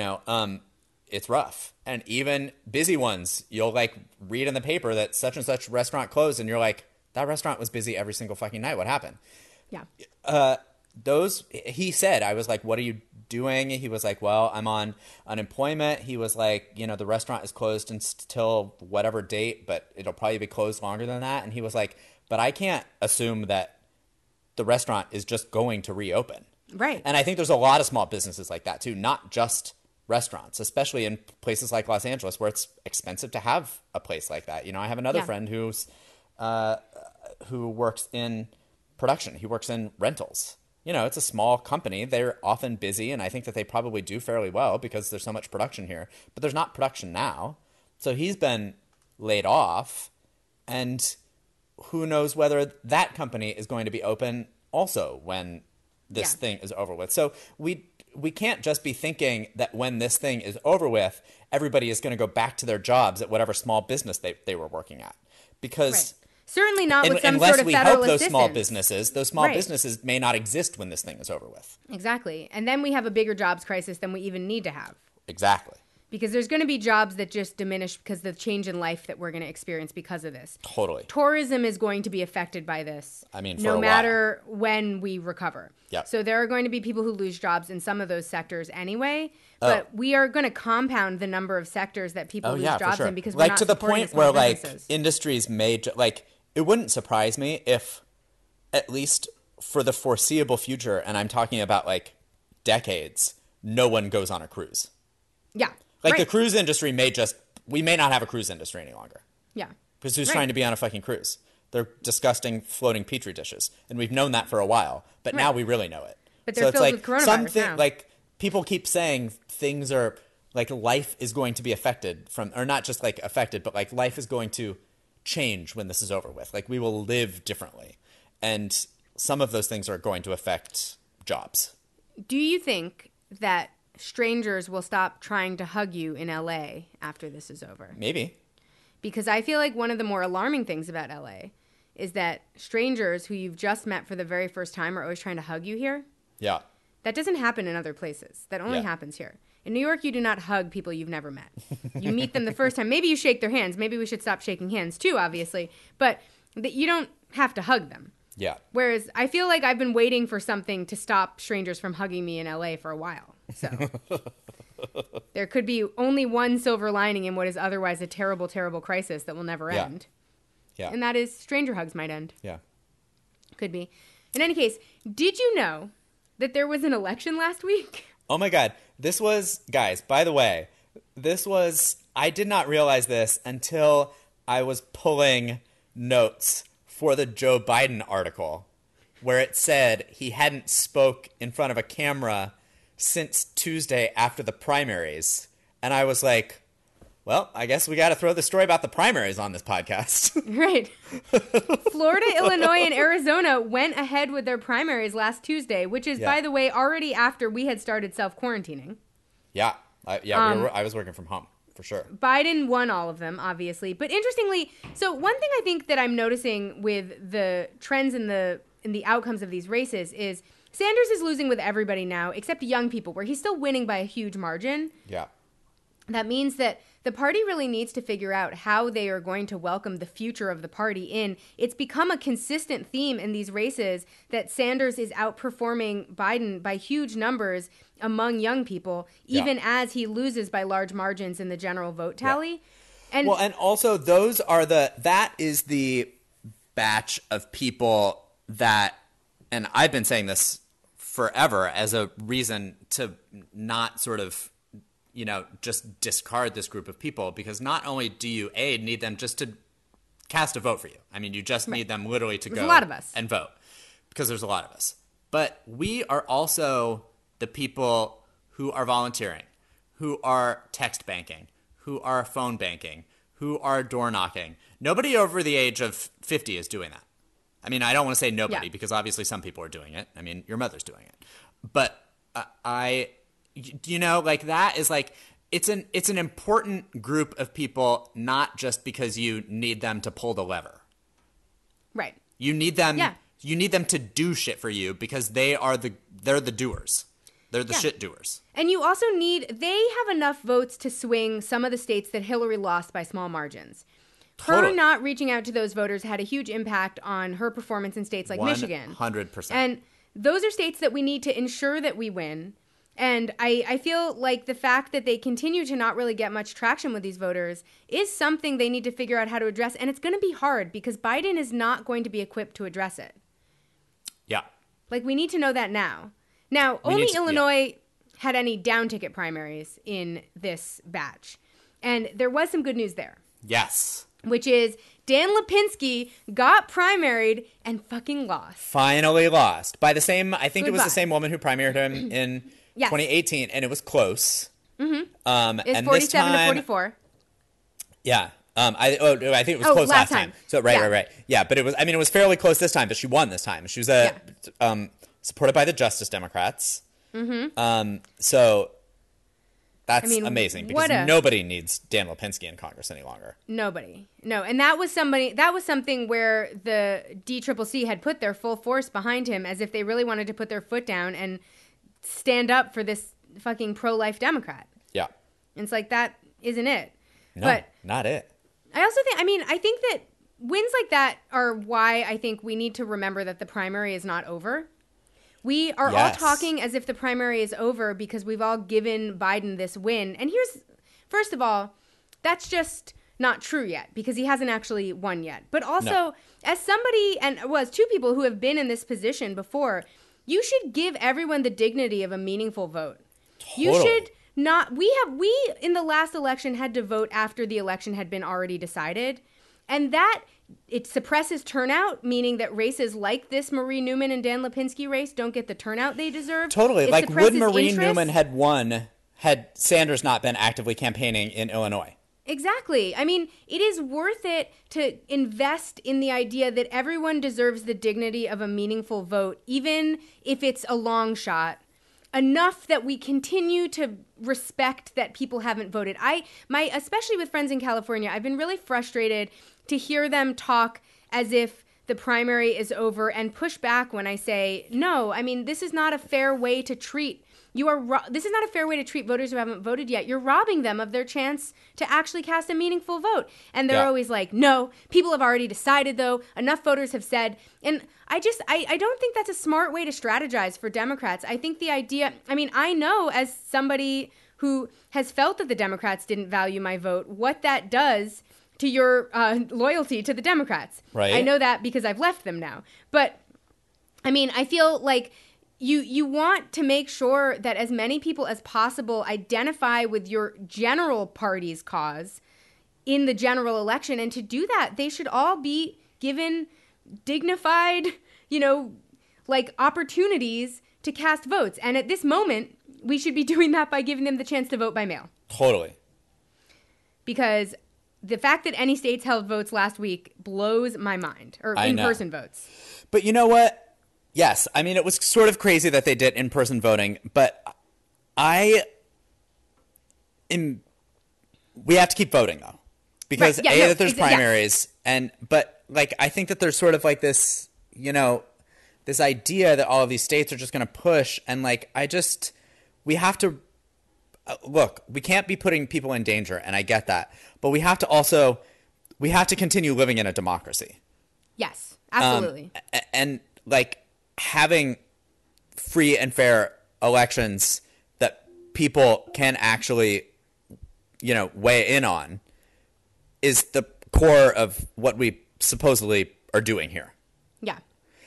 It's rough. And even busy ones, you'll, like, read in the paper that such and such restaurant closed, and you're like, that restaurant was busy every single fucking night. What happened? Yeah. He said, I was like, what are you doing? He was like, well, I'm on unemployment. He was like, the restaurant is closed until whatever date, but it'll probably be closed longer than that. And he was like, but I can't assume that the restaurant is just going to reopen. Right. And I think there's a lot of small businesses like that too, not just restaurants, especially in places like Los Angeles where it's expensive to have a place like that. I have another friend who works in production. He works in rentals. It's a small company. They're often busy, and I think that they probably do fairly well because there's so much production here. But there's not production now. So he's been laid off, and who knows whether that company is going to be open also when this thing is over with. So we can't just be thinking that when this thing is over with, everybody is going to go back to their jobs at whatever small business they were working at. Because... Right. Certainly not with some unless sort of we federal help those assistance. those small businesses may not exist when this thing is over with. Exactly. And then we have a bigger jobs crisis than we even need to have. Exactly. Because there's going to be jobs that just diminish because of the change in life that we're going to experience because of this. Totally. Tourism is going to be affected by this. I mean, for no a matter when we recover. Yep. So there are going to be people who lose jobs in some of those sectors anyway. But we are going to compound the number of sectors that people lose jobs in because we're not to the supporting point where businesses. Industries may it wouldn't surprise me if, at least for the foreseeable future, and I'm talking about decades, no one goes on a cruise. Yeah. The cruise industry we may not have a cruise industry any longer. Yeah. Because who's trying to be on a fucking cruise? They're disgusting floating petri dishes. And we've known that for a while, but now we really know it. But they're filled with coronavirus now. People keep saying things are, life is going to be affected from, or not just affected, but life is going to change when this is over with. We will live differently. And some of those things are going to affect jobs. Do you think that strangers will stop trying to hug you in LA after this is over? Maybe. Because I feel like one of the more alarming things about LA is that strangers who you've just met for the very first time are always trying to hug you here. Yeah. That doesn't happen in other places. That only happens here. In New York, you do not hug people you've never met. You meet them the first time. Maybe you shake their hands. Maybe we should stop shaking hands too, obviously. But you don't have to hug them. Yeah. Whereas I feel like I've been waiting for something to stop strangers from hugging me in LA for a while. So There could be only one silver lining in what is otherwise a terrible, terrible crisis that will never end. Yeah. And that is stranger hugs might end. Yeah. Could be. In any case, did you know that there was an election last week? Oh my God. This was, guys, by the way, I did not realize this until I was pulling notes for the Joe Biden article where it said he hadn't spoke in front of a camera since Tuesday after the primaries. And I was like, well, I guess we got to throw the story about the primaries on this podcast. Right. Florida, Illinois, and Arizona went ahead with their primaries last Tuesday, which is, by the way, already after we had started self-quarantining. Yeah. I was working from home, for sure. Biden won all of them, obviously. But interestingly, so one thing I think that I'm noticing with the trends in the outcomes of these races is Sanders is losing with everybody now, except young people, where he's still winning by a huge margin. Yeah. That means that the party really needs to figure out how they are going to welcome the future of the party in. It's become a consistent theme in these races that Sanders is outperforming Biden by huge numbers among young people, even as he loses by large margins in the general vote tally. Yeah. And also that is the batch of people that, and I've been saying this forever as a reason to not sort of, just discard this group of people, because not only do you need them just to cast a vote for you. I mean, you just need them literally to go a lot of us. And vote, because there's a lot of us. But we are also the people who are volunteering, who are text banking, who are phone banking, who are door knocking. Nobody over the age of 50 is doing that. I mean, I don't want to say nobody, because obviously some people are doing it. I mean, your mother's doing it. But that is like, it's an important group of people, not just because you need them to pull the lever. Right. You need them. Yeah. You need them to do shit for you, because they're the doers. They're the shit doers. And you also they have enough votes to swing some of the states that Hillary lost by small margins. Totally. Her not reaching out to those voters had a huge impact on her performance in states like Michigan. 100%. And those are states that we need to ensure that we win. And I feel like the fact that they continue to not really get much traction with these voters is something they need to figure out how to address. And it's going to be hard, because Biden is not going to be equipped to address it. Yeah. Like, we need to know that now. Now, only Illinois had any down ticket primaries in this batch. And there was some good news there. Yes. Which is Dan Lipinski got primaried and fucking lost. Finally lost. By the same, I think it was the same woman who primaried him in 2018, and it was close. Mm-hmm. It's and 47 this time, to 44. Yeah. I think it was close last time. So right. Yeah, but it was fairly close this time, but she won this time. She was supported by the Justice Democrats. Mm-hmm. So that's amazing, because nobody needs Dan Lipinski in Congress any longer. Nobody. No, and that was something where the DCCC had put their full force behind him, as if they really wanted to put their foot down and stand up for this fucking pro-life Democrat. Yeah. And it's like, that isn't it. No, but not it. I also think that wins like that are why I think we need to remember that the primary is not over. We are all talking as if the primary is over because we've all given Biden this win. And first of all, that's just not true yet, because he hasn't actually won yet. But also, as somebody, as two people who have been in this position before, you should give everyone the dignity of a meaningful vote. Totally. You should not. We in the last election had to vote after the election had been already decided. And that, it suppresses turnout, meaning that races like this Marie Newman and Dan Lipinski race don't get the turnout they deserve. Totally. Like, would Marie Newman had won had Sanders not been actively campaigning in Illinois? Exactly. I mean, it is worth it to invest in the idea that everyone deserves the dignity of a meaningful vote, even if it's a long shot, enough that we continue to respect that people haven't voted. Especially with friends in California, I've been really frustrated to hear them talk as if the primary is over and push back when I say, no, I mean, this is not a fair way to treat this is not a fair way to treat voters who haven't voted yet. You're robbing them of their chance to actually cast a meaningful vote. And they're always like, no, people have already decided, though. Enough voters have said. And I don't think that's a smart way to strategize for Democrats. I think the idea, I know as somebody who has felt that the Democrats didn't value my vote, what that does to your loyalty to the Democrats. Right. I know that because I've left them now. But, I mean, I feel like you want to make sure that as many people as possible identify with your general party's cause in the general election. And to do that, they should all be given dignified, opportunities to cast votes. And at this moment, we should be doing that by giving them the chance to vote by mail. Totally. Because the fact that any states held votes last week blows my mind, or in-person votes. But you know what? Yes, I mean, it was sort of crazy that they did in-person voting, but we have to keep voting, though. Because, right. that there's primaries, but I think that there's sort of like this, this idea that all of these states are just going to push, and we have to, look, we can't be putting people in danger, and I get that, but we have to continue living in a democracy. Yes, absolutely. And having free and fair elections that people can actually, weigh in on is the core of what we supposedly are doing here. Yeah.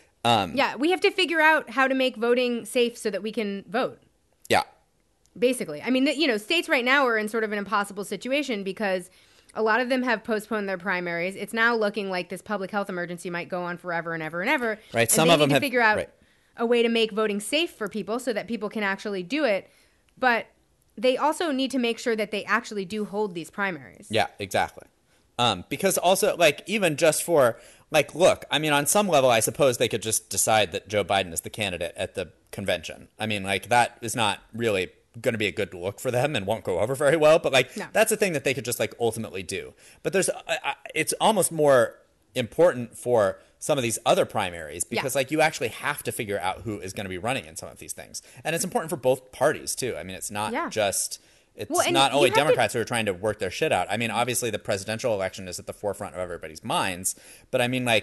We have to figure out how to make voting safe so that we can vote. Yeah. Basically. I mean, states right now are in sort of an impossible situation because a lot of them have postponed their primaries. It's now looking like this public health emergency might go on forever and ever and ever. Right. Some of them have to figure out a way to make voting safe for people so that people can actually do it. But they also need to make sure that they actually do hold these primaries. Yeah, exactly. Because also, even just for, look, I mean, on some level, I suppose they could just decide that Joe Biden is the candidate at the convention. I mean, that is not really going to be a good look for them and won't go over very well. But, no. That's a thing that they could just, ultimately do. But it's almost more important for some of these other primaries because, you actually have to figure out who is going to be running in some of these things. And it's important for both parties, too. I mean, it's not just... It's not only Democrats who are trying to work their shit out. I mean, obviously the presidential election is at the forefront of everybody's minds, but I mean,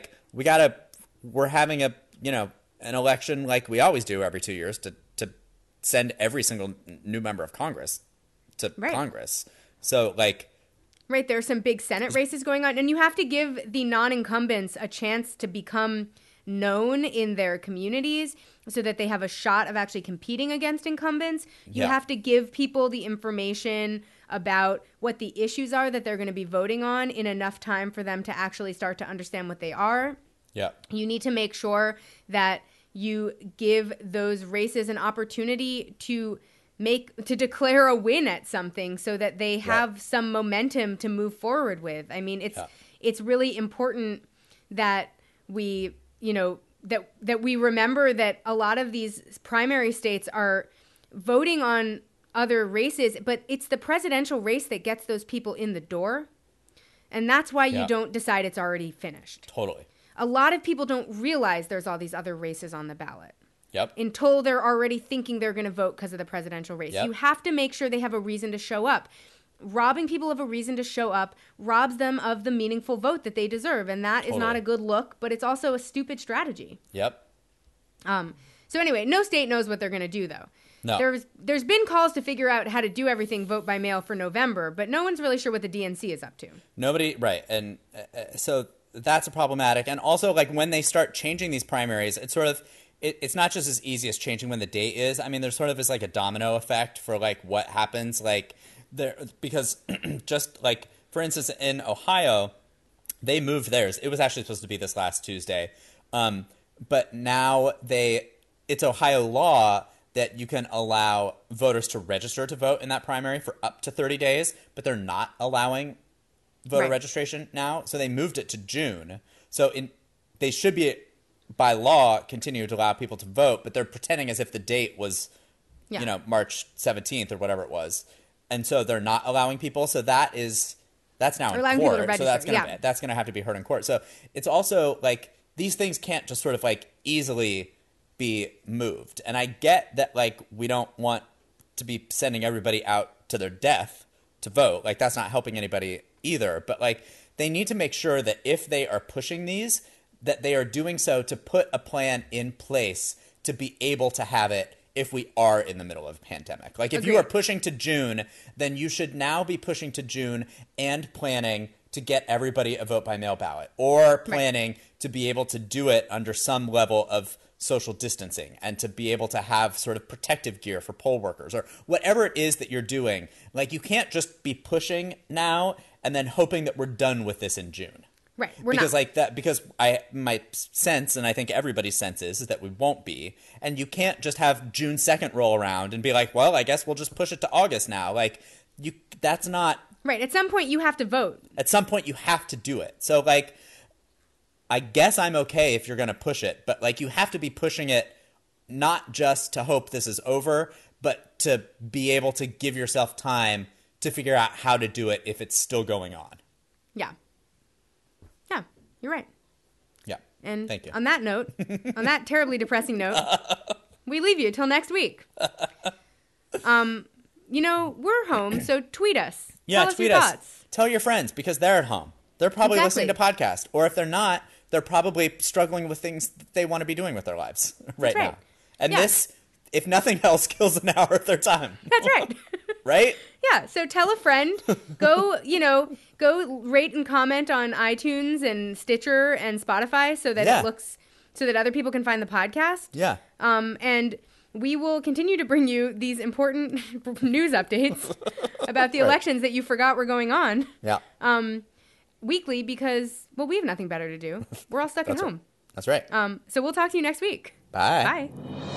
we're having an election like we always do every 2 years to send every single new member of Congress to Congress. So right, there are some big Senate races going on, and you have to give the non-incumbents a chance to become known in their communities so that they have a shot of actually competing against incumbents. You have to give people the information about what the issues are that they're going to be voting on in enough time for them to actually start to understand what they are. Yeah. You need to make sure that you give those races an opportunity to declare a win at something so that they have some momentum to move forward with. I mean, it's really important that we that we remember that a lot of these primary states are voting on other races, but it's the presidential race that gets those people in the door. And that's why you don't decide it's already finished. Totally. A lot of people don't realize there's all these other races on the ballot. Yep. Until they're already thinking they're going to vote because of the presidential race. Yep. You have to make sure they have a reason to show up. Robbing people of a reason to show up robs them of the meaningful vote that they deserve. And that is not a good look, but it's also a stupid strategy. Yep. So anyway, no state knows what they're going to do, though. No. There's been calls to figure out how to do everything vote by mail for November, but no one's really sure what the DNC is up to. Nobody, right. And so that's a problematic. And also, when they start changing these primaries, it's sort of... It's not just as easy as changing when the date is. I mean, there's sort of this a domino effect for what happens because just for instance in Ohio, they moved theirs. It was actually supposed to be this last Tuesday, but now it's Ohio law that you can allow voters to register to vote in that primary for up to 30 days, but they're not allowing voter registration now. So they moved it to June. So they should be, by law, continue to allow people to vote, but they're pretending as if the date was, March 17th or whatever it was. And so they're not allowing people. So that's now in court. So that's going to have to be heard in court. So it's also these things can't just sort of easily be moved. And I get that we don't want to be sending everybody out to their death to vote. That's not helping anybody either. But they need to make sure that if they are pushing these, that they are doing so to put a plan in place to be able to have it if we are in the middle of a pandemic. Like, if you Agreed. are pushing to June, then you should now be pushing to June and planning to get everybody a vote by mail ballot, or planning to be able to do it under some level of social distancing and to be able to have sort of protective gear for poll workers or whatever it is that you're doing. Like, you can't just be pushing now and then hoping that we're done with this in June. Right. We're Because not. like that, because my sense, and I think everybody's sense is that we won't be. And you can't just have June 2nd roll around and be like, well, I guess we'll just push it to August now. Like, that's not. Right. At some point, you have to vote. At some point, you have to do it. So, like, I guess I'm okay if you're going to push it, but, like, you have to be pushing it not just to hope this is over, but to be able to give yourself time to figure out how to do it if it's still going on. Yeah. Yeah, you're right. Yeah. And thank you. On that note, on that terribly depressing note, we leave you till next week. You know, we're home, so tweet us. Yeah, Tell us tweet your us. thoughts. Tell your friends because they're at home. They're probably listening to podcasts. Or if they're not, they're probably struggling with things that they want to be doing with their lives right now. And this, if nothing else, kills an hour of their time. That's right. Right? Yeah, so tell a friend. Go rate and comment on iTunes and Stitcher and Spotify so that it looks so that other people can find the podcast. Yeah. And we will continue to bring you these important news updates about the elections that you forgot were going on. Yeah. Weekly because, well, we have nothing better to do. We're all stuck at home. That's right. So we'll talk to you next week. Bye. Bye.